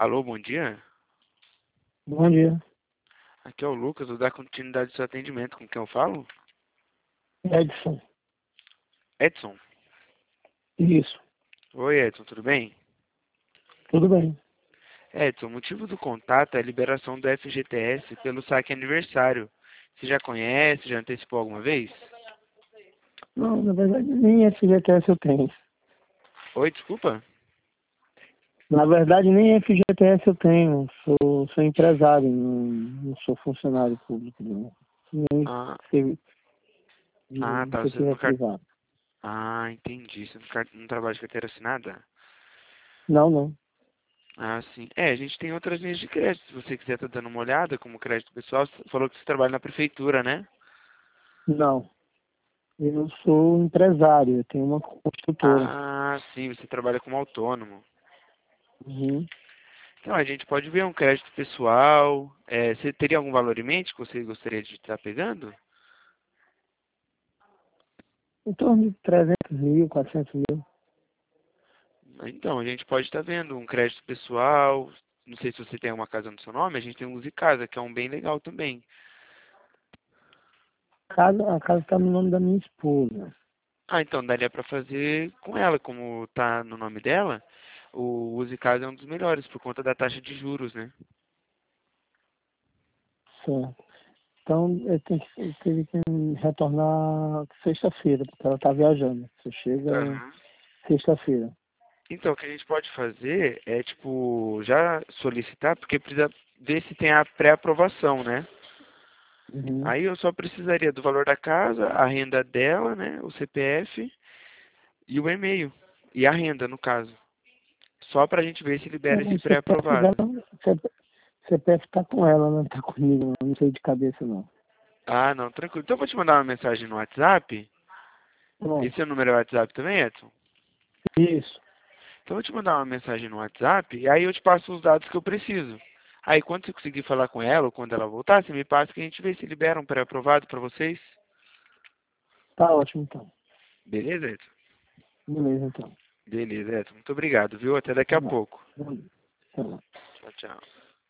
Alô, bom dia. Bom dia. Aqui é o Lucas, vou dar continuidade ao seu atendimento. Com quem eu falo? Edson. Edson. Isso. Oi, Edson, tudo bem? Tudo bem. Edson, o motivo do contato é a liberação do FGTS pelo saque aniversário. Você já conhece, já antecipou alguma vez? Não, na verdade, nem FGTS eu tenho. Oi, desculpa? Na verdade, nem FGTS eu tenho. Sou empresário, não sou funcionário público, não. Nem Ah, servi- tá, do você setor não... privado. Ah, entendi. Você não trabalha de carteira assinada? Não, não. Ah, sim. A gente tem outras linhas de crédito. Se você quiser estar dando uma olhada, como crédito pessoal, você falou que você trabalha na prefeitura, né? Não. Eu sou empresário, eu tenho uma construtora. Ah, sim, você trabalha como autônomo. Uhum. Então, a gente pode ver um crédito pessoal. Você teria algum valor em mente que você gostaria de estar pegando? Em torno de 300 mil, 400 mil. Então, a gente pode estar vendo um crédito pessoal. Não sei se você tem uma casa no seu nome, a gente tem um Use Casa, que é um bem legal também. A casa está no nome da minha esposa. Ah, então daria para fazer com ela, como tá no nome dela. O Use Casa é um dos melhores por conta da taxa de juros, né? Certo. Então, eu teria que retornar sexta-feira, porque ela está viajando. Você chega Aham. sexta-feira. Então, o que a gente pode fazer é, tipo, já solicitar, porque precisa ver se tem a pré-aprovação, né? Uhum. Aí eu só precisaria do valor da casa, a renda dela, né? O CPF e o e-mail. E a renda, no caso. Só pra gente ver se libera Não, esse o CPF dela, pré-aprovado. CPF tá com ela, não tá comigo, não sei de cabeça não. Ah, não, tranquilo. Então eu vou te mandar uma mensagem no WhatsApp. Pronto. Esse é o número do WhatsApp também, Edson? Isso. Então eu vou te mandar uma mensagem no WhatsApp e aí eu te passo os dados que eu preciso. Aí quando você conseguir falar com ela ou quando ela voltar, você me passa que a gente vê se libera um pré-aprovado pra vocês. Tá ótimo então. Beleza, Edson? Beleza então. Beleza, Edson. Muito obrigado, viu? Até daqui a Vamos lá. pouco. Vamos lá. Tchau, tchau.